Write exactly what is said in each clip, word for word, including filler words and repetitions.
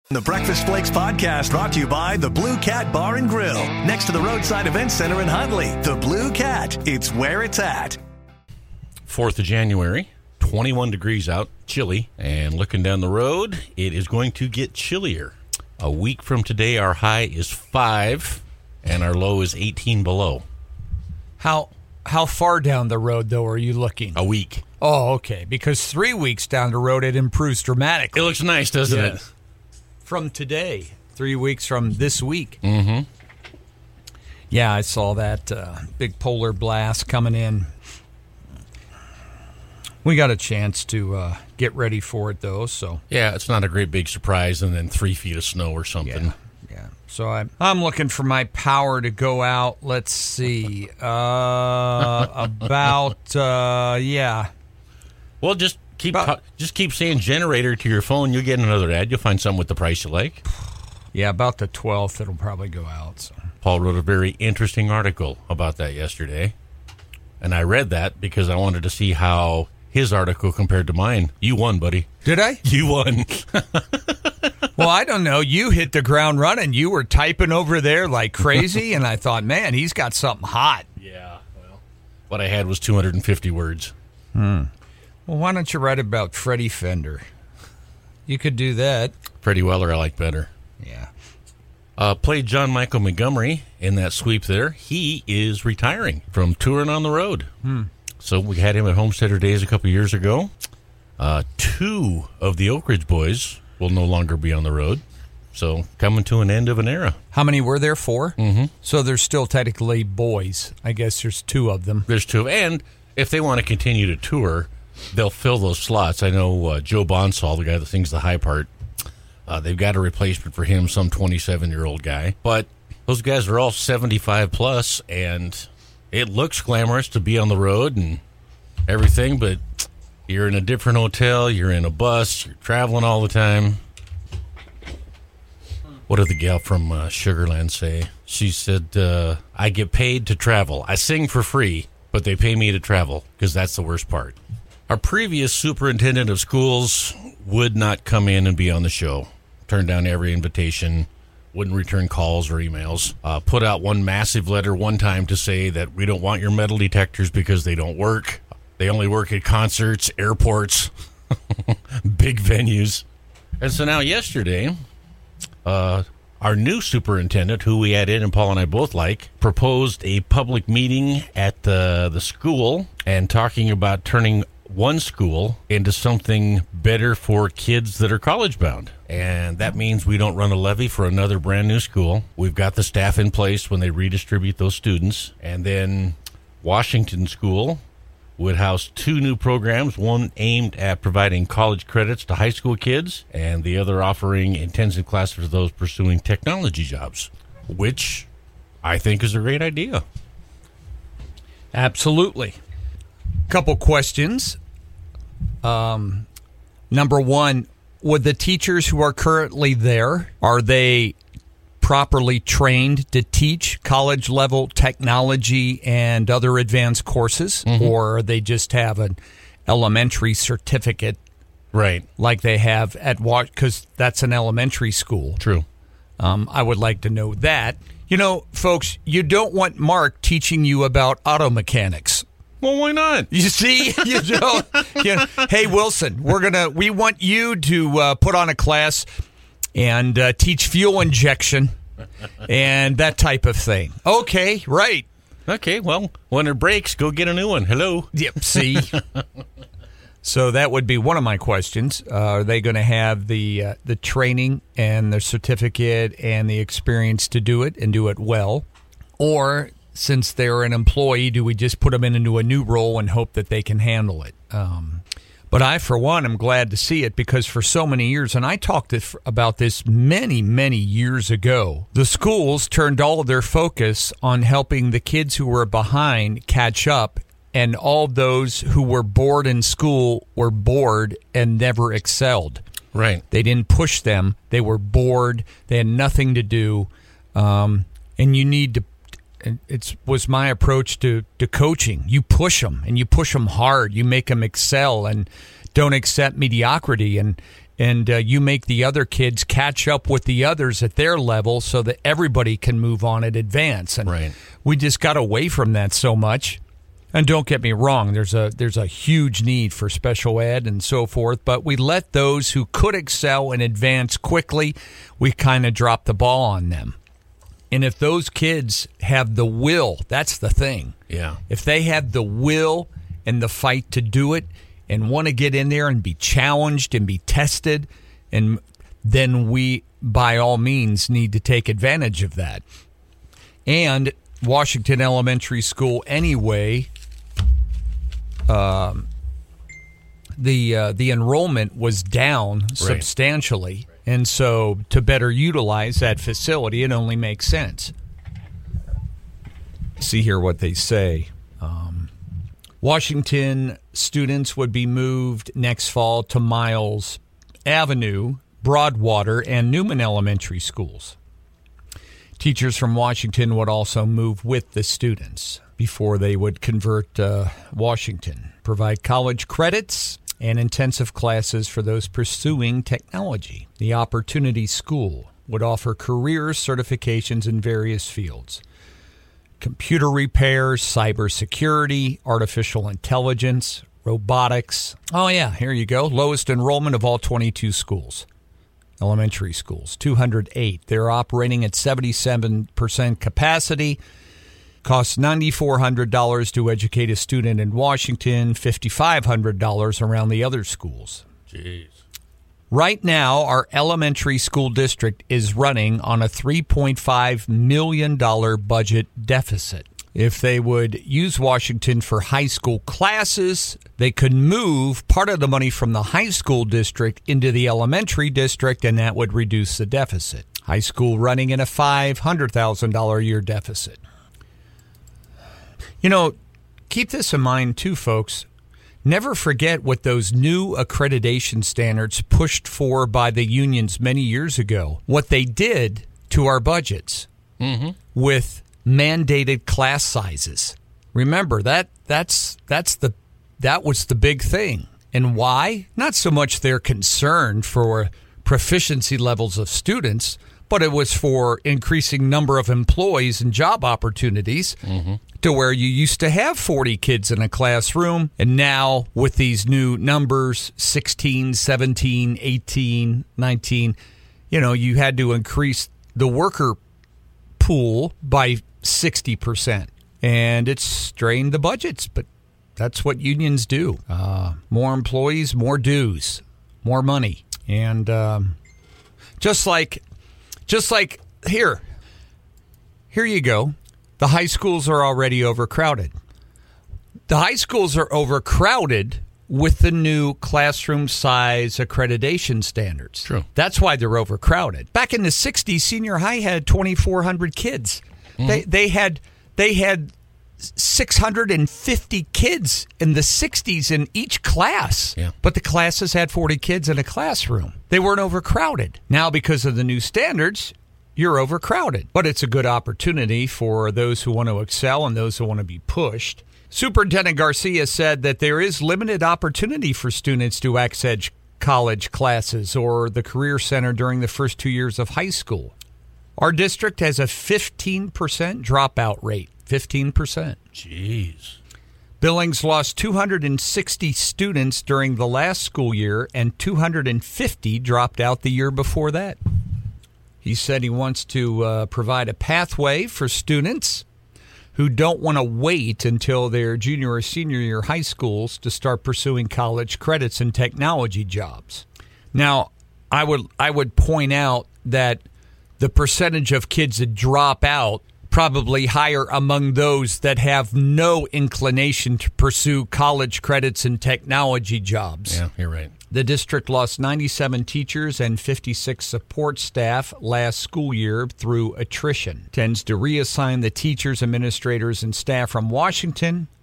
The Breakfast Flakes podcast brought to you by the Blue Cat Bar and Grill, next to the Roadside Event Center in Huntley. The Blue Cat, it's where it's at. fourth of January, twenty-one degrees out, chilly, and looking down the road, it is going to get chillier. A week from today, our high is five, and our low is eighteen below. How how far down the road, though, are you looking? A week. Oh, okay, because three weeks down the road, it improves dramatically. It looks nice, doesn't Yes. it? From today, three weeks from this week. Mm-hmm. Yeah, I saw that uh, big polar blast coming in. We got a chance to uh, get ready for it, though. So Yeah, it's not a great big surprise, and then three feet of snow or something. yeah, yeah. So I'm I'm looking for my power to go out. Let's see, uh, about uh, yeah. Well, just keep About- ta- just keep saying generator to your phone. You'll get another ad. You'll find something with the price you like. Yeah, about the twelfth, it'll probably go out. So. Paul wrote a very interesting article about that yesterday, and I read that because I wanted to see how his article compared to mine. You won, buddy. Did I? You won. Well, I don't know. You hit the ground running. You were typing over there like crazy, and I thought, man, he's got something hot. Yeah, well, what I had was two hundred fifty words. Well, why don't you write about Freddie Fender? You could do that. Freddie Weller I like better. Yeah. Uh, played John Michael Montgomery in that sweep there. He is retiring from touring on the road. Hmm. So we had him at Homesteader Days a couple years ago. Uh, two of the Oak Ridge boys will no longer be on the road. So coming to an end of an era. How many were there? Four? Mm-hmm. So there's still technically boys. I guess there's two of them. There's two. And if they want to continue to tour, they'll fill those slots. I know uh, Joe Bonsall, the guy that sings the high part, uh, they've got a replacement for him, some twenty-seven-year-old guy. But those guys are all seventy-five plus, and it looks glamorous to be on the road and everything, but you're in a different hotel, you're in a bus, you're traveling all the time. What did the gal from uh, Sugarland say? She said, uh, I get paid to travel. I sing for free, but they pay me to travel, because that's the worst part. Our previous superintendent of schools would not come in and be on the show. Turned down every invitation, wouldn't return calls or emails. Uh, put out one massive letter one time to say that we don't want your metal detectors because they don't work. They only work at concerts, airports, big venues. And so now yesterday, uh, our new superintendent, who we had in and Paul and I both like, proposed a public meeting at the, the school and talking about turning one school into something better for kids that are college bound. And that means we don't run a levy for another brand new school. We've got the staff in place when they redistribute those students. And then Washington School would house two new programs, one aimed at providing college credits to high school kids, and the other offering intensive classes for those pursuing technology jobs, which I think is a great idea. Absolutely. Couple questions. Um, number one, would the teachers who are currently there, are they properly trained to teach college-level technology and other advanced courses, mm-hmm. or they just have an elementary certificate, right, like they have at Wash? Because that's an elementary school. True. Um, I would like to know that. You know, folks, you don't want Mark teaching you about auto mechanics. Well, why not? You see, you don't. You know, hey, Wilson, we're gonna. We want you to uh, put on a class and uh, teach fuel injection and that type of thing. Okay, right. Okay, well, when it breaks, go get a new one. Hello. Yep. See. So that would be one of my questions. Uh, are they going to have the uh, the training and the certificate and the experience to do it and do it well, or since they're an employee, do we just put them into a new role and hope that they can handle it? Um, but I, for one, am glad to see it because for so many years, and I talked this, about this many, many years ago, the schools turned all of their focus on helping the kids who were behind catch up, and all those who were bored in school were bored and never excelled. Right. They didn't push them. They were bored. They had nothing to do. Um, and you need to It was my approach to, to coaching. You push them, and you push them hard. You make them excel and don't accept mediocrity. And and uh, you make the other kids catch up with the others at their level so that everybody can move on and advance. And Right. we just got away from that so much. And don't get me wrong, there's a there's a huge need for special ed and so forth, but we let those who could excel and advance quickly, we kind of drop the ball on them. And if those kids have the will, that's the thing. Yeah. If they have the will and the fight to do it and want to get in there and be challenged and be tested, and then we, by all means, need to take advantage of that. And Washington Elementary School anyway, um, the uh, the enrollment was down right. substantially. And so to better utilize that facility, it only makes sense. See here what they say. Um, Washington students would be moved next fall to Miles Avenue, Broadwater, and Newman Elementary schools. Teachers from Washington would also move with the students before they would convert uh, Washington, provide college credits and intensive classes for those pursuing technology. The Opportunity School would offer career certifications in various fields: computer repair, cybersecurity, artificial intelligence, robotics. Oh, yeah, here you go. Lowest enrollment of all twenty-two schools, elementary schools, two hundred eight. They're operating at seventy-seven percent capacity. Costs nine thousand four hundred dollars to educate a student in Washington, five thousand five hundred dollars around the other schools. Jeez. Right now, our elementary school district is running on a three point five million dollars budget deficit. If they would use Washington for high school classes, they could move part of the money from the high school district into the elementary district, and that would reduce the deficit. High school running in a five hundred thousand dollars a year deficit. You know, keep this in mind too, folks. Never forget what those new accreditation standards pushed for by the unions many years ago, what they did to our budgets mm-hmm. with mandated class sizes. Remember, that that's that's the that was the big thing. And why? Not so much their concern for proficiency levels of students, but it was for increasing number of employees and job opportunities. Mm-hmm. To where you used to have forty kids in a classroom, and now with these new numbers, sixteen, seventeen, eighteen, nineteen, you know, you had to increase the worker pool by sixty percent. And it's strained the budgets, but that's what unions do. Uh, more employees, more dues, more money. And um, just like, just like here, here you go. The high schools are already overcrowded. The high schools are overcrowded with the new classroom size accreditation standards. True. That's why they're overcrowded. Back in the sixties, senior high had twenty-four hundred kids. Mm-hmm. They they had they had six hundred fifty kids in the sixties in each class. Yeah. But the classes had forty kids in a classroom. They weren't overcrowded. Now, because of the new standards, you're overcrowded. But it's a good opportunity for those who want to excel and those who want to be pushed. Superintendent Garcia said that there is limited opportunity for students to access college classes or the Career Center during the first two years of high school. Our district has a fifteen percent dropout rate. fifteen percent. Jeez. Billings lost two hundred sixty students during the last school year, and two hundred fifty dropped out the year before that. He said he wants to uh, provide a pathway for students who don't want to wait until their junior or senior year high schools to start pursuing college credits and technology jobs. Now, I would I would point out that the percentage of kids that drop out probably higher among those that have no inclination to pursue college credits and technology jobs. Yeah, you're right. The district lost ninety-seven teachers and fifty-six support staff last school year through attrition. Tends to reassign the teachers, administrators, and staff from Washington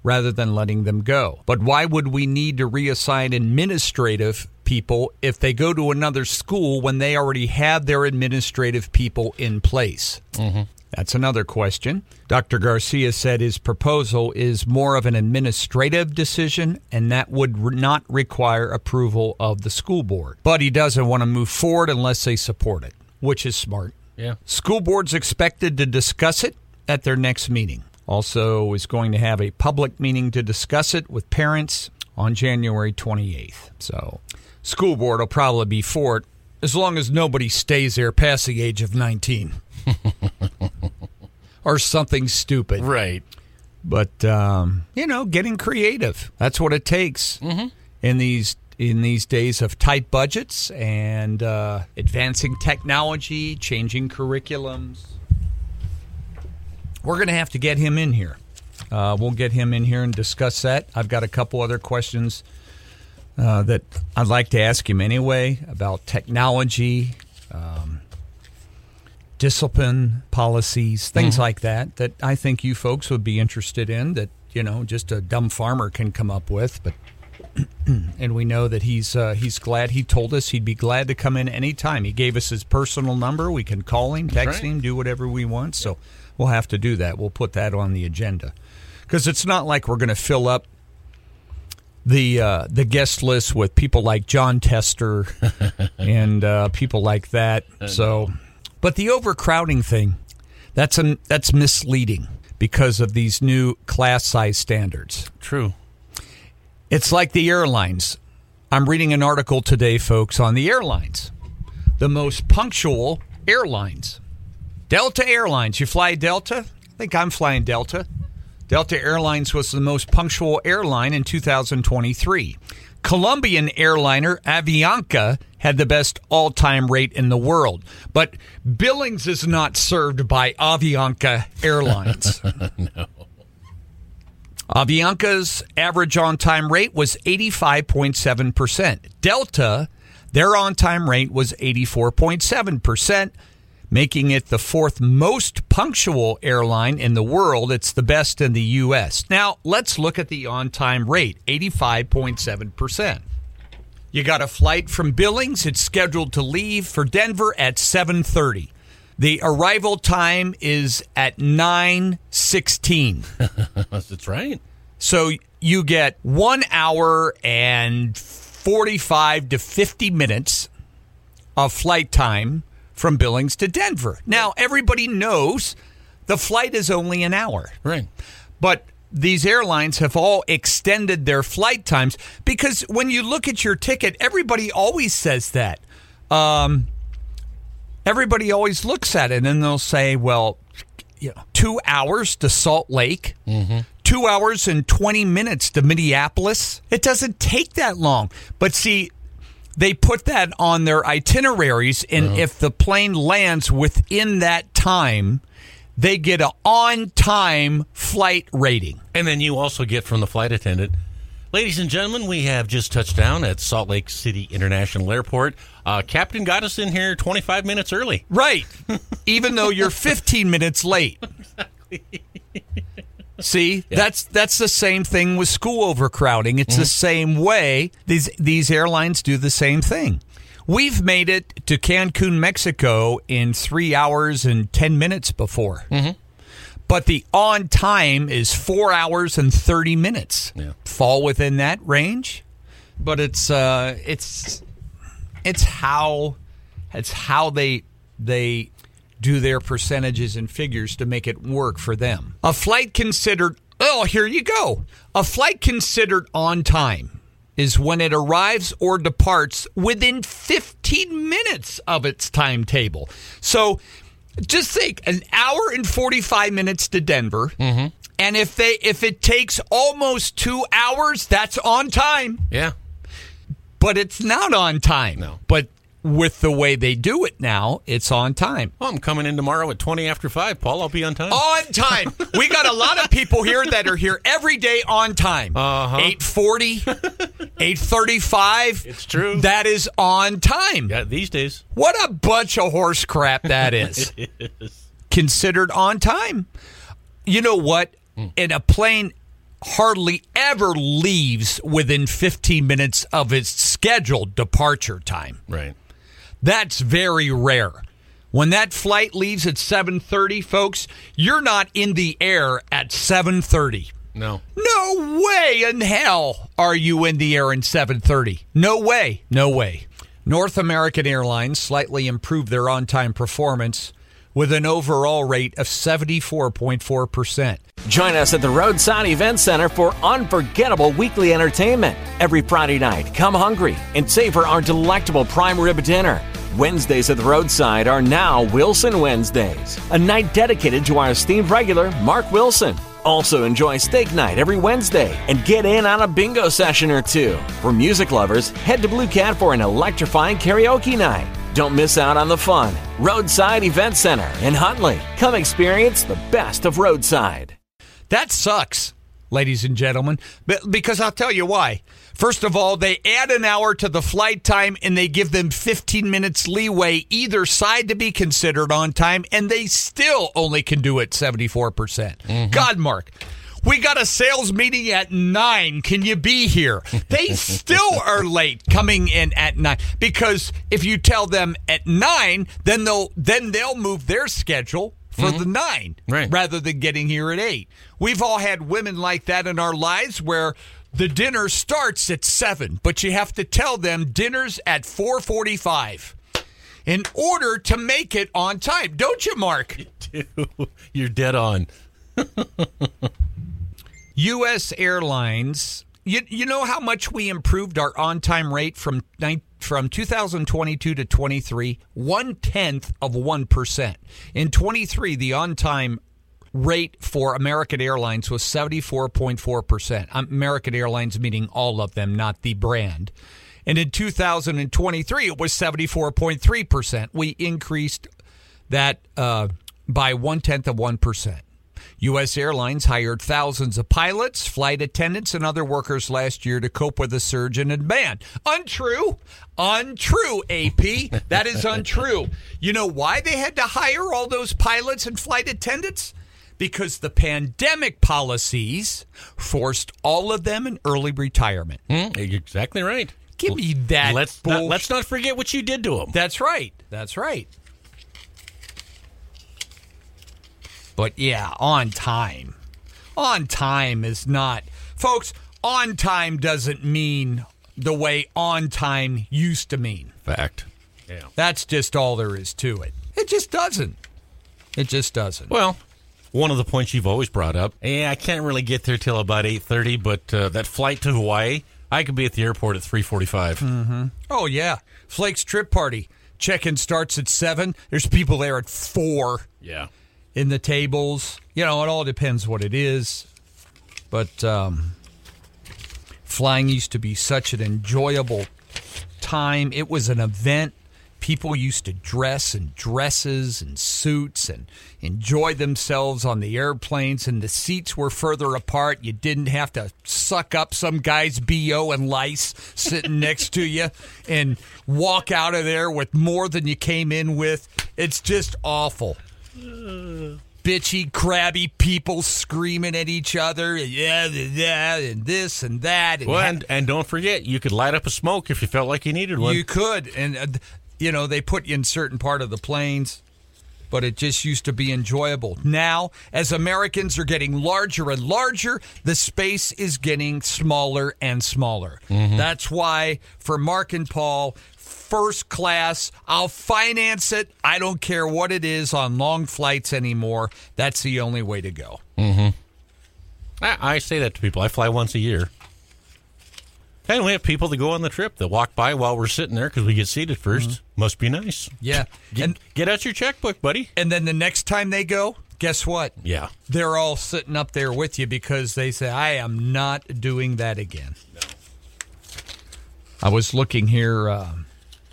rather than letting them go. But why would we need to reassign administrative people if they go to another school when they already have their administrative people in place? Mm-hmm. That's another question. Doctor Garcia said his proposal is more of an administrative decision, and that would re- not require approval of the school board. But he doesn't want to move forward unless they support it, which is smart. Yeah. School board's expected to discuss it at their next meeting. Also is going to have a public meeting to discuss it with parents on January twenty-eighth. So school board will probably be for it as long as nobody stays there past the age of nineteen. Or something stupid. Right. But, um, you know, getting creative. That's what it takes mm-hmm. in these in these days of tight budgets and uh, advancing technology, changing curriculums. We're going to have to get him in here. Uh, we'll get him in here and discuss that. I've got a couple other questions uh, that I'd like to ask him anyway about technology, um, discipline policies, things mm-hmm. like that, that I think you folks would be interested in, that, you know, just a dumb farmer can come up with. But and we know that he's uh, he's glad. He told us he'd be glad to come in anytime. He gave us his personal number. We can call him, text right. him, do whatever we want. So we'll have to do that. We'll put that on the agenda. Because it's not like we're going to fill up the uh, the guest list with people like John Tester and uh, people like that. So, but the overcrowding thing, that's an, that's misleading because of these new class size standards. True. It's like the airlines. I'm reading an article today, folks, on the airlines. The most punctual airlines. Delta Airlines. You fly Delta? I think I'm flying Delta. Delta Airlines was the most punctual airline in two thousand twenty-three. Colombian airliner Avianca had the best all-time rate in the world. But Billings is not served by Avianca Airlines. No. Avianca's average on-time rate was eighty-five point seven percent. Delta, their on-time rate was eighty-four point seven percent, making it the fourth most punctual airline in the world. It's the best in the U S. Now, let's look at the on-time rate, eighty-five point seven percent. You got a flight from Billings. It's scheduled to leave for Denver at seven thirty. The arrival time is at nine sixteen. That's right. So you get one hour and forty-five to fifty minutes of flight time from Billings to Denver. Now, everybody knows the flight is only an hour. Right. But these airlines have all extended their flight times because when you look at your ticket, everybody always says that. Um, everybody always looks at it and they'll say, well, you know, two hours to Salt Lake, mm-hmm. two hours and twenty minutes to Minneapolis. It doesn't take that long. But see, they put that on their itineraries, and uh-huh. if the plane lands within that time, they get an on-time flight rating. And then you also get from the flight attendant, ladies and gentlemen, we have just touched down at Salt Lake City International Airport. Uh, Captain got us in here twenty-five minutes early. Right. Even though you're fifteen minutes late. Exactly. See, yeah. that's that's the same thing with school overcrowding. It's mm-hmm. the same way. These these airlines do the same thing. We've made it to Cancun, Mexico in three hours and ten minutes before. Mm-hmm. But the on time is four hours and thirty minutes. Yeah. Fall within that range. But it's uh, it's it's how it's how they they do their percentages and figures to make it work for them. A flight considered, oh, here you go. A flight considered on time is when it arrives or departs within fifteen minutes of its timetable. So just think, an hour and forty-five minutes to Denver, mm-hmm. and if they if it takes almost two hours, that's on time. Yeah. But it's not on time. No. But with the way they do it now, it's on time. Well, I'm coming in tomorrow at twenty after five, Paul. I'll be on time. On time. We got a lot of people here that are here every day on time. Uh-huh. eight forty, eight thirty-five. It's true. That is on time. Yeah, these days. What a bunch of horse crap that is. It is. Considered on time. You know what? Mm. In a plane, hardly ever leaves within fifteen minutes of its scheduled departure time. Right. That's very rare. When that flight leaves at seven thirty, folks, you're not in the air at seven thirty. No. No way in hell are you in the air in seven thirty. No way. No way. North American Airlines slightly improved their on-time performance with an overall rate of seventy-four point four percent. Join us at the Roadside Event Center for unforgettable weekly entertainment. Every Friday night, come hungry and savor our delectable prime rib dinner. Wednesdays at the Roadside are now Wilson Wednesdays, a night dedicated to our esteemed regular, Mark Wilson. Also enjoy steak night every Wednesday and get in on a bingo session or two. For music lovers, head to Blue Cat for an electrifying karaoke night. Don't miss out on the fun. Roadside Event Center in Huntley. Come experience the best of Roadside. That sucks, ladies and gentlemen, but because I'll tell you why. First of all, they add an hour to the flight time and they give them fifteen minutes leeway either side to be considered on time, and they still only can do it seventy-four percent. Mm-hmm. God, Mark, we got a sales meeting at nine. Can you be here? They still are late coming in at nine, because if you tell them at nine, then they'll then they'll move their schedule for mm-hmm. the nine, right, rather than getting here at eight. We've all had women like that in our lives where the dinner starts at seven, but you have to tell them dinner's at four forty-five in order to make it on time. Don't you, Mark? You do. You're dead on. U S Airlines, you, you know how much we improved our on-time rate from from two thousand twenty-two to twenty-three? One-tenth of one percent. In twenty-three, the on-time rate for American Airlines was seventy-four point four percent. American Airlines meaning all of them, not the brand. And in two thousand twenty-three, it was seventy-four point three percent. We increased that uh, by one-tenth of one percent. U S Airlines hired thousands of pilots, flight attendants, and other workers last year to cope with the surge in demand. Untrue. Untrue, A P. That is untrue. You know why they had to hire all those pilots and flight attendants? Because the pandemic policies forced all of them in early retirement. Mm, exactly right. Give me that. Let's not, let's not forget what you did to them. That's right. That's right. But yeah, on time. On time is not... Folks, on time doesn't mean the way on time used to mean. Fact. Yeah. That's just all there is to it. It just doesn't. It just doesn't. Well, one of the points you've always brought up, yeah, I can't really get there till about eight thirty, but uh, that flight to Hawaii, I could be at the airport at three forty-five. Mm-hmm. Oh, yeah. Flake's trip party. Check-in starts at seven. There's people there at four. Yeah. In the tables. You know, it all depends what it is. But um, flying used to be such an enjoyable time. It was an event. People used to dress in dresses and suits and enjoy themselves on the airplanes, and the seats were further apart. You didn't have to suck up some guy's B O and lice sitting next to you and walk out of there with more than you came in with. It's just awful. Bitchy, crabby people screaming at each other, yeah, yeah, and this and that. And well, and, and don't forget, you could light up a smoke if you felt like you needed one. You could, and uh, you know, they put you in certain part of the planes, but it just used to be enjoyable. Now, as Americans are getting larger and larger, the space is getting smaller and smaller. Mm-hmm. That's why, for Mark and Paul, first class, I'll finance it. I don't care what it is on long flights anymore. That's the only way to go. Mm-hmm. I, I say that to people. I fly once a year. And we have people that go on the trip that walk by while we're sitting there because we get seated first. Mm-hmm. Must be nice. Yeah. Get, and get out your checkbook, buddy. And then the next time they go, guess what? Yeah. They're all sitting up there with you because they say, I am not doing that again. No. I was looking here. Um,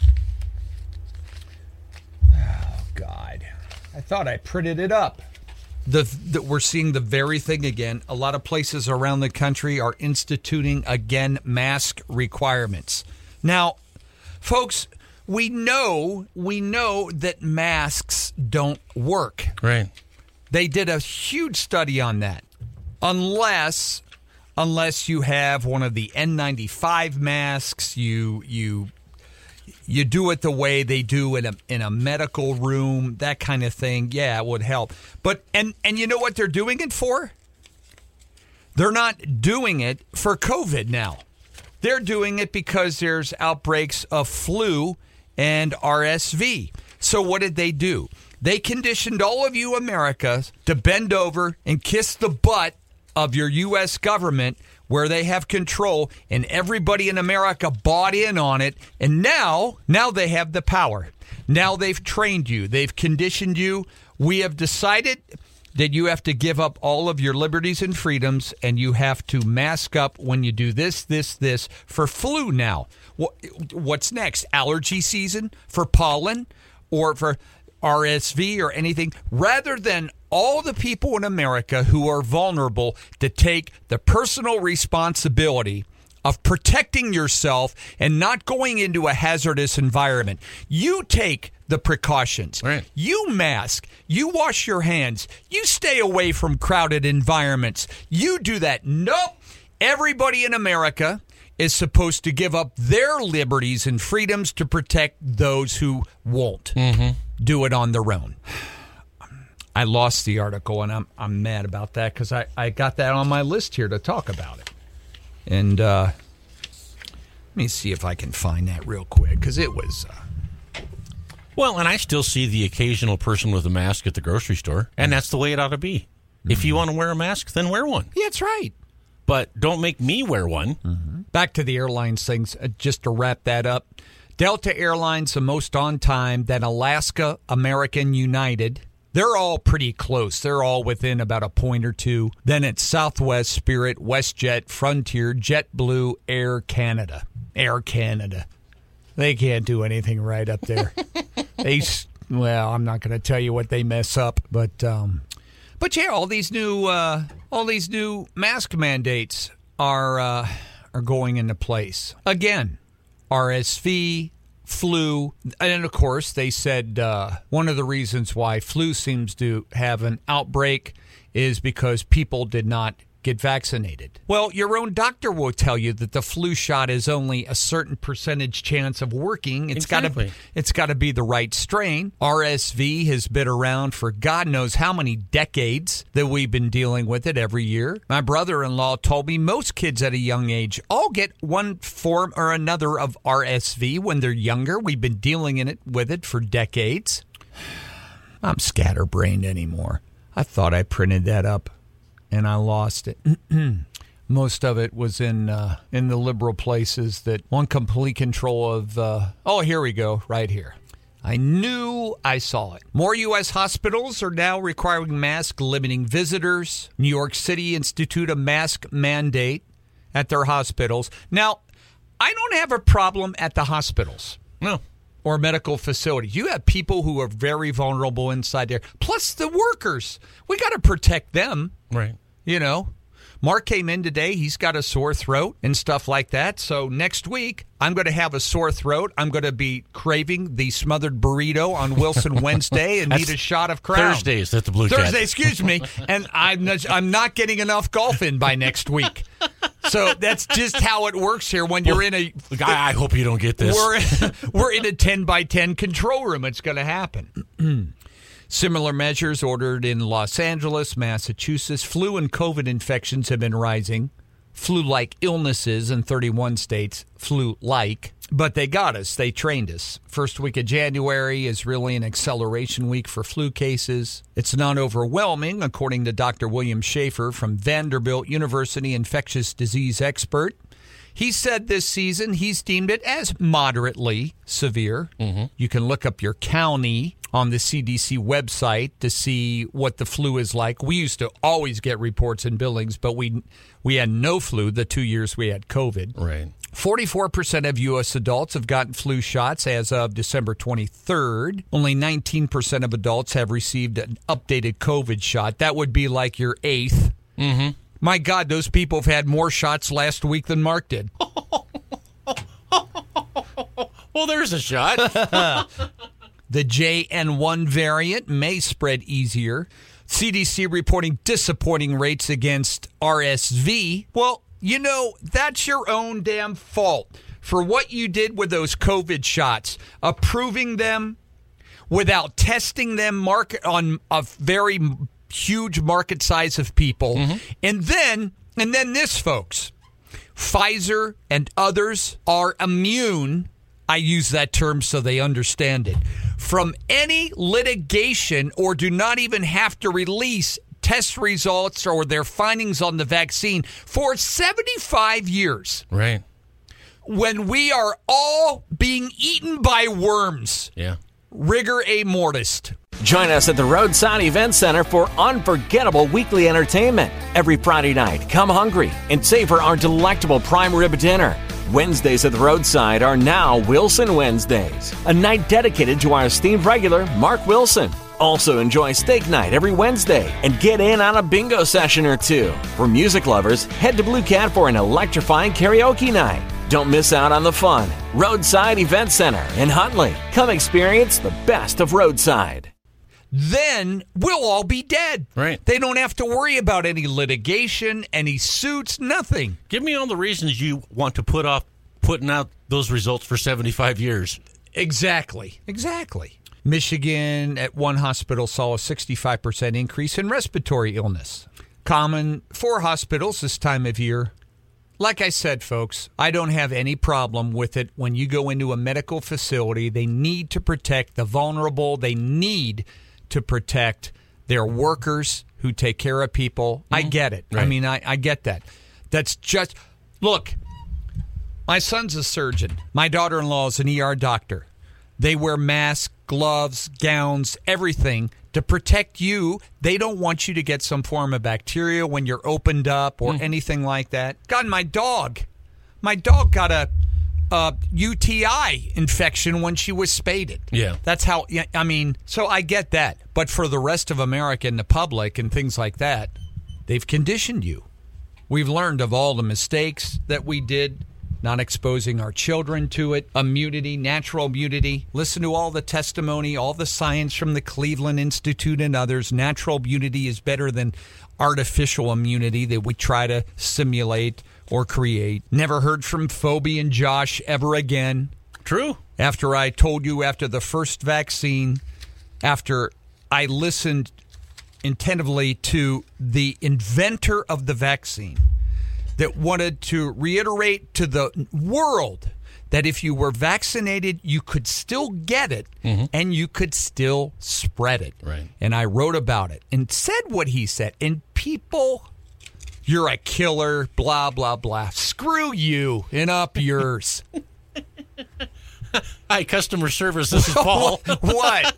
oh, God. I thought I printed it up. The, the, we're seeing the very thing again. A lot of places around the country are instituting, again, mask requirements. Now, folks, we know, we know that masks don't work. Right. They did a huge study on that. Unless, unless you have one of the N ninety-five masks. You you you do it the way they do in a in a medical room, that kind of thing. Yeah, it would help. But and and you know what they're doing it for? They're not doing it for COVID now. They're doing it because there's outbreaks of flu and R S V. So what did they do? They conditioned all of you Americans to bend over and kiss the butt of your U S government where they have control, and everybody in America bought in on it. And now, now they have the power. Now they've trained you. They've conditioned you. We have decided that you have to give up all of your liberties and freedoms, and you have to mask up when you do this, this, this for flu now. What's next? Allergy season for pollen or for R S V or anything? Rather than all the people in America who are vulnerable to take the personal responsibility of protecting yourself and not going into a hazardous environment. You take the precautions. Right. You mask. You wash your hands. You stay away from crowded environments. You do that. Nope. Everybody in America is supposed to give up their liberties and freedoms to protect those who won't Mm-hmm. do it on their own. I lost the article, and I'm I'm mad about that because I, I got that on my list here to talk about it. And uh, let me see if I can find that real quick, because it was... Uh, Well, and I still see the occasional person with a mask at the grocery store, and that's the way it ought to be. Mm-hmm. If you want to wear a mask, then wear one. yeah, that's right. But don't make me wear one. Mm-hmm. Back to the airlines things, uh, just to wrap that up. Delta Airlines the most on time, then Alaska, American, United. They're all pretty close. They're all within about a point or two. Then it's Southwest, Spirit, WestJet, Frontier, JetBlue, Air Canada. Air Canada. They can't do anything right up there. they, well, I'm not going to tell you what they mess up, but um, but yeah, all these new uh, all these new mask mandates are uh, are going into place again. R S V, flu, and of course they said uh, one of the reasons why flu seems to have an outbreak is because people did not get vaccinated. Well, your own doctor will tell you that the flu shot is only a certain percentage chance of working. It's Exactly. got to it's got to be the right strain. R S V has been around for God knows how many decades that we've been dealing with it every year. My brother-in-law told me most kids at a young age all get one form or another of R S V when they're younger. We've been dealing in it with it for decades. I'm scatterbrained anymore. I thought I printed that up, and I lost it. Most of it was in uh, in the liberal places that want complete control of... Uh, oh, here we go, right here. I knew I saw it. More U S hospitals are now requiring mask limiting visitors. New York City institute a mask mandate at their hospitals. Now, I don't have a problem at the hospitals. No. Or medical facilities. You have people who are very vulnerable inside there. Plus the workers. We got to protect them. Right. You know, Mark came in today. He's got a sore throat and stuff like that. So next week, I'm going to have a sore throat. I'm going to be craving the smothered burrito on Wilson Wednesday and need a shot of Crown. Thursdays at the Blue Cat. Thursday, excuse me. And I'm not, I'm not getting enough golf in by next week. So that's just how it works here when you're Well, in a... I, I hope you don't get this. We're, we're in a ten by ten control room. It's going to happen. Similar measures ordered in Los Angeles, Massachusetts. Flu and COVID infections have been rising. Flu-like illnesses in thirty-one states. Flu-like. But they got us. They trained us. First week of January is really an acceleration week for flu cases. It's not overwhelming, according to Doctor William Schaefer from Vanderbilt University infectious disease expert. He said this season he's deemed it as moderately severe. Mm-hmm. You can look up your county on the C D C website to see what the flu is like. We used to always get reports in Billings, but we we had no flu the two years we had COVID. Right. forty-four percent of U S adults have gotten flu shots as of December twenty-third. Only nineteen percent of adults have received an updated COVID shot. That would be like your eighth. Mm-hmm. My God, those people have had more shots last week than Mark did. Well, there's a shot. The J N one variant may spread easier. C D C reporting disappointing rates against R S V. Well, you know, that's your own damn fault for what you did with those COVID shots, approving them without testing them market on a very huge market size of people. Mm-hmm. And then, and then this, folks, Pfizer and others are immune, I use that term so they understand it, from any litigation or do not even have to release test results or their findings on the vaccine for seventy-five years. Right. When we are all being eaten by worms. Yeah. Rigor a mortis. Join us at the Roadside Event Center for unforgettable weekly entertainment. Every Friday night, come hungry and savor our delectable prime rib dinner. Wednesdays at the Roadside are now Wilson Wednesdays, a night dedicated to our esteemed regular, Mark Wilson. Also enjoy steak night every Wednesday and get in on a bingo session or two. For music lovers, head to Blue Cat for an electrifying karaoke night. Don't miss out on the fun. Roadside Event Center in Huntley. Come experience the best of Roadside. Then we'll all be dead. Right. They don't have to worry about any litigation, any suits, nothing. Give me all the reasons you want to put off putting out those results for seventy-five years. Exactly. Exactly. Michigan at one hospital saw a sixty-five percent increase in respiratory illness. Common for hospitals this time of year. Like I said, folks, I don't have any problem with it. When you go into a medical facility, they need to protect the vulnerable. They need to protect their workers who take care of people. Mm-hmm. I get it. Right. I mean, I, I get that. That's just, look, my son's a surgeon. My daughter-in-law is an E R doctor. They wear masks, gloves, gowns, everything to protect you. They don't want you to get some form of bacteria when you're opened up or mm. anything like that. God, my dog, my dog got a, a U T I infection when she was spaded. Yeah. That's how, I mean, so I get that. But for the rest of America and the public and things like that, they've conditioned you. We've learned of all the mistakes that we did, not exposing our children to it, immunity, natural immunity. Listen to all the testimony, all the science from the Cleveland Institute and others. Natural immunity is better than artificial immunity that we try to simulate or create. Never heard from Phoebe and Josh ever again. True. After I told you after the first vaccine, after I listened attentively to the inventor of the vaccine, that wanted to reiterate to the world that if you were vaccinated, you could still get it mm-hmm. and you could still spread it. Right. And I wrote about it and said what he said. And people, you're a killer, blah, blah, blah. Screw you and up yours. Hi, customer service. This is Paul. What?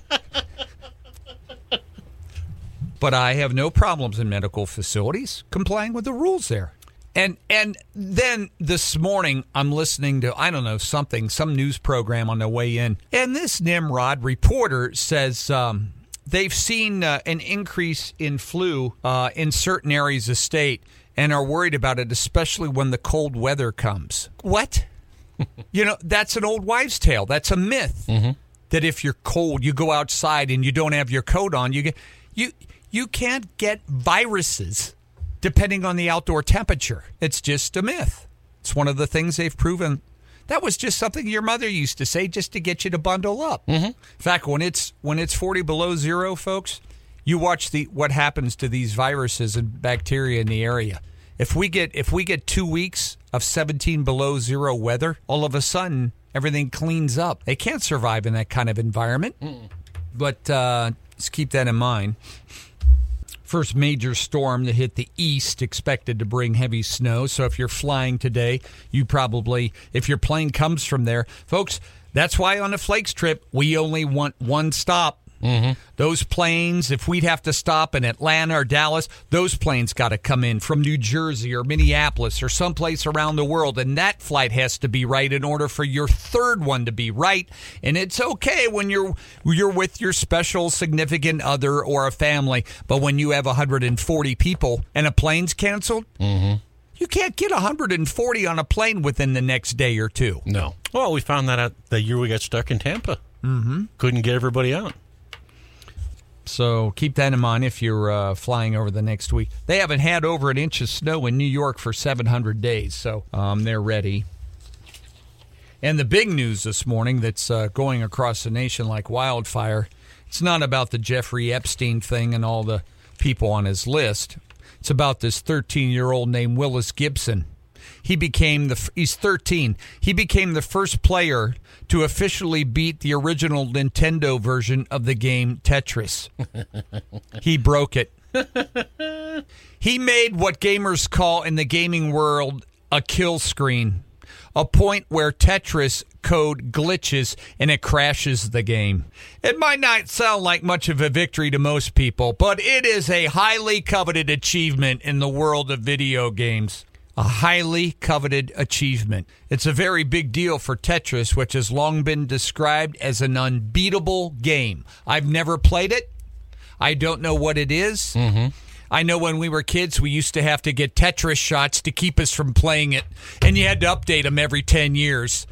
But I have no problems in medical facilities complying with the rules there. And and then this morning, I'm listening to, I don't know, something, some news program on the way in. And this Nimrod reporter says um, they've seen uh, an increase in flu uh, in certain areas of state and are worried about it, especially when the cold weather comes. What? You know, that's an old wives' tale. That's a myth. Mm-hmm. That if you're cold, you go outside and you don't have your coat on, you get, you you can't get viruses depending on the outdoor temperature. It's just a myth. It's one of the things they've proven. That was just something your mother used to say just to get you to bundle up. Mm-hmm. In fact, when it's when it's forty below zero, folks, you watch the what happens to these viruses and bacteria in the area. If we get if we get two weeks of seventeen below zero weather, all of a sudden everything cleans up. They can't survive in that kind of environment. Mm. But uh, let's keep that in mind. First major storm to hit the east, expected to bring heavy snow. So if you're flying today, you probably, if your plane comes from there, folks, that's why on the Flakes trip, we only want one stop. Mm-hmm. Those planes, if we'd have to stop in Atlanta or Dallas, those planes got to come in from New Jersey or Minneapolis or someplace around the world, and that flight has to be right in order for your third one to be right. And it's okay when you're you're with your special significant other or a family, but when you have one hundred forty people and a plane's canceled, mm-hmm. you can't get one hundred forty on a plane within the next day or two. No. Well, we found that out the year we got stuck in Tampa. Mm-hmm. Couldn't get everybody out. So keep that in mind if you're uh, flying over the next week. They haven't had over an inch of snow in New York for seven hundred days, so um, they're ready. And the big news this morning that's uh, going across the nation like wildfire, it's not about the Jeffrey Epstein thing and all the people on his list. It's about this thirteen-year-old named Willis Gibson. He became the he's thirteen. He became the first player to officially beat the original Nintendo version of the game Tetris. He broke it. He made what gamers call in the gaming world a kill screen, a point where Tetris code glitches and it crashes the game. It might not sound like much of a victory to most people, but it is a highly coveted achievement in the world of video games. A highly coveted achievement. It's a very big deal for Tetris, which has long been described as an unbeatable game. I've never played it. I don't know what it is. Mm-hmm. I know when we were kids, we used to have to get Tetris shots to keep us from playing it, and you had to update them every ten years.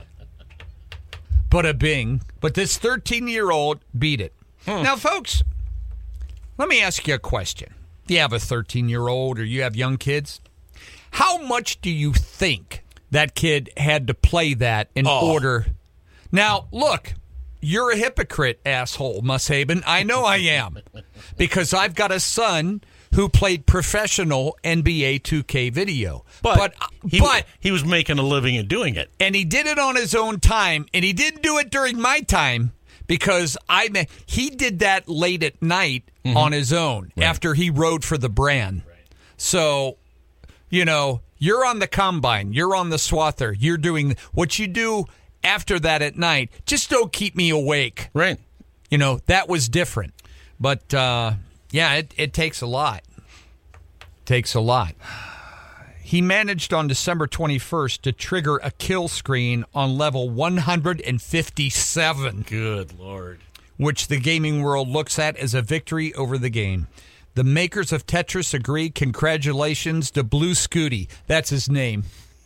Bada bing. But this thirteen-year-old beat it. Hmm. Now, folks, let me ask you a question. If you have a thirteen-year-old or you have young kids, how much do you think that kid had to play that in oh. order? Now, look, you're a hypocrite, asshole, Mushaben. I know I am, because I've got a son who played professional N B A two K video. But, but, he, but he was making a living and doing it. And he did it on his own time, and he didn't do it during my time, because I he did that late at night mm-hmm. on his own right. after he rode for the brand. Right. So... You know, you're on the combine, you're on the swather, you're doing what you do after that at night. Just don't keep me awake. Right. You know, that was different. But, uh, yeah, it, it takes a lot. Takes a lot. He managed on December twenty-first to trigger a kill screen on level one hundred fifty-seven. Good Lord. Which the gaming world looks at as a victory over the game. The makers of Tetris agree. Congratulations to Blue Scooty. That's his name.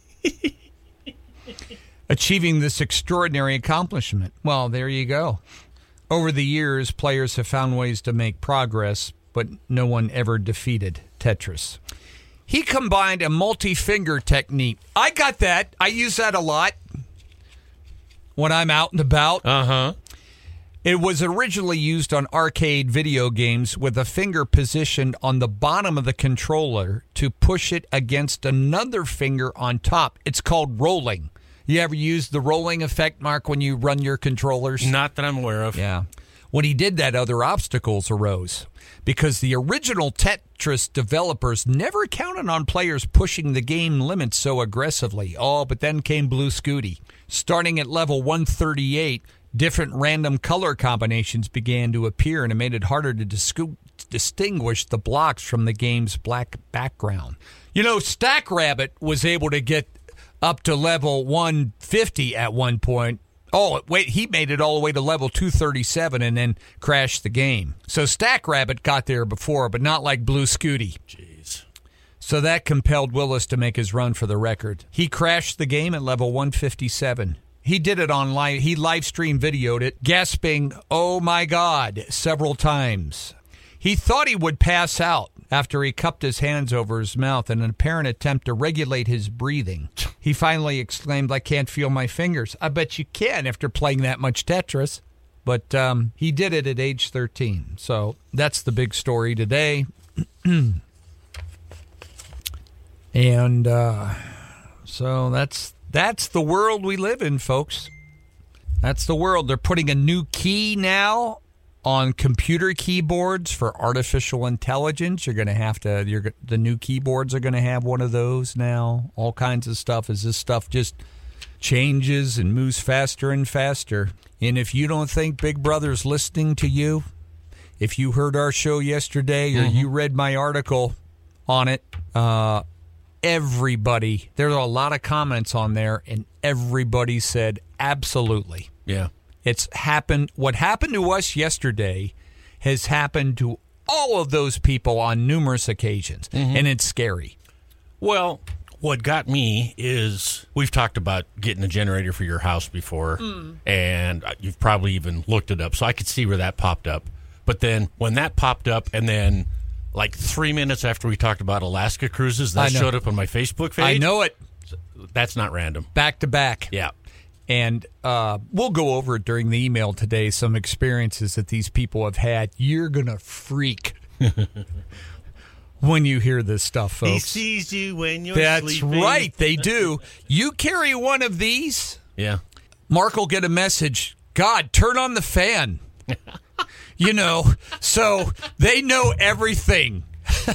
Achieving this extraordinary accomplishment. Well, there you go. Over the years, players have found ways to make progress, but no one ever defeated Tetris. He combined a multi-finger technique. I got that. I use that a lot when I'm out and about. Uh-huh. It was originally used on arcade video games with a finger positioned on the bottom of the controller to push it against another finger on top. It's called rolling. You ever use the rolling effect, Mark, when you run your controllers? Not that I'm aware of. Yeah. When he did that, other obstacles arose because the original Tetris developers never counted on players pushing the game limits so aggressively. Oh, but then came Blue Scooty. Starting at level one thirty-eight, different random color combinations began to appear, and it made it harder to dis- distinguish the blocks from the game's black background. You know, Stack Rabbit was able to get up to level one fifty at one point. Oh, wait, he made it all the way to level two thirty-seven and then crashed the game. So Stack Rabbit got there before, but not like Blue Scooty. Jeez. So that compelled Willis to make his run for the record. He crashed the game at level one fifty-seven. He did it on live. He live stream videoed it, gasping, "Oh my God," several times. He thought he would pass out after he cupped his hands over his mouth in an apparent attempt to regulate his breathing. He finally exclaimed, "I can't feel my fingers." I bet you can after playing that much Tetris. But um, he did it at age thirteen. So that's the big story today. And uh, so that's... That's the world we live in, folks. That's the world. They're putting a new key now on computer keyboards for artificial intelligence. You're going to have to, you're, the new keyboards are going to have one of those now. All kinds of stuff as this stuff just changes and moves faster and faster. And if you don't think Big Brother's listening to you, if you heard our show yesterday or mm-hmm. you read my article on it, uh, everybody, there's a lot of comments on there, and everybody said absolutely. Yeah. It's happened. What happened to us yesterday has happened to all of those people on numerous occasions, mm-hmm. and it's scary. Well, what got me is we've talked about getting a generator for your house before, mm. and you've probably even looked it up, so I could see where that popped up. But then when that popped up, and then like three minutes after we talked about Alaska cruises, that showed up on my Facebook page. I know it. That's not random. Back to back. Yeah. And uh, we'll go over it during the email today, some experiences that these people have had. You're going to freak when you hear this stuff, folks. He sees you when you're That's sleeping. That's right. They do. You carry one of these, yeah. Mark will get a message. God, turn on the fan. You know, so they know everything.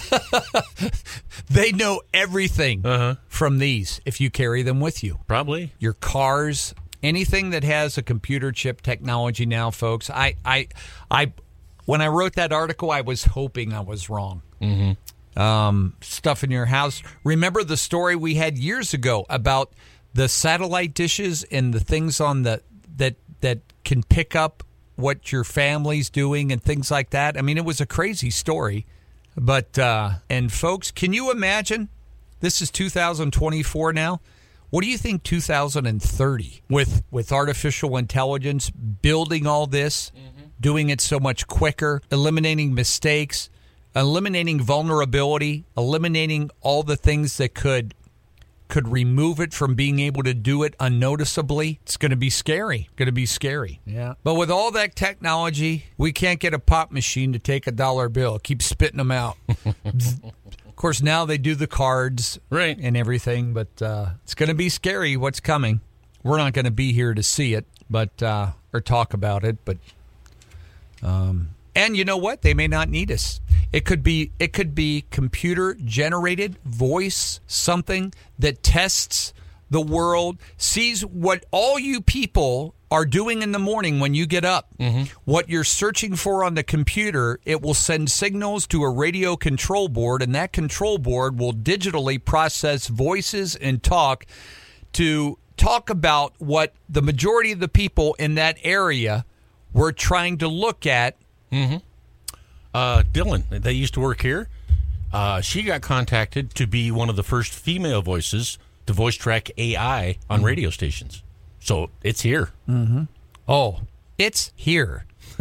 They know everything uh-huh. from these if you carry them with you. Probably. Your cars, anything that has a computer chip technology now, folks. I, I, I, when I wrote that article, I was hoping I was wrong. Mm-hmm. Um, stuff in your house. Remember the story we had years ago about the satellite dishes and the things on the that that can pick up what your family's doing and things like that? I mean, it was a crazy story. But, uh, and folks, can you imagine? This is two thousand twenty-four now. What do you think two thousand thirty with, with artificial intelligence, building all this, mm-hmm. doing it so much quicker, eliminating mistakes, eliminating vulnerability, eliminating all the things that could could remove it from being able to do it unnoticeably? It's going to be scary. Going to be scary. Yeah. But with all that technology, we can't get a pop machine to take a dollar bill. Keep spitting them out. Of course, now they do the cards right. and everything, but uh, it's going to be scary what's coming. We're not going to be here to see it, but uh, or talk about it, but um, and you know what? They may not need us. It could be it could be computer generated voice, something that tests the world, sees what all you people are doing in the morning when you get up. Mm-hmm. What you're searching for on the computer, it will send signals to a radio control board, and that control board will digitally process voices and talk to talk about what the majority of the people in that area were trying to look at. Mm-hmm. Uh, Dylan, they used to work here. Uh, she got contacted to be one of the first female voices to voice track A I on mm-hmm. radio stations. So it's here. Mm-hmm. Oh, it's here.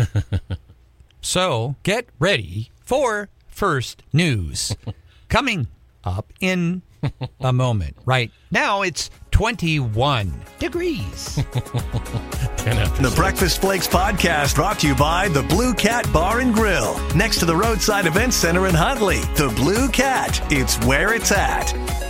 So get ready for first news coming up in a moment. Right now it's twenty-one degrees. The Breakfast Flakes podcast brought to you by the Blue Cat Bar and Grill, next to the Roadside Events Center in Huntley. The Blue Cat, it's where it's at.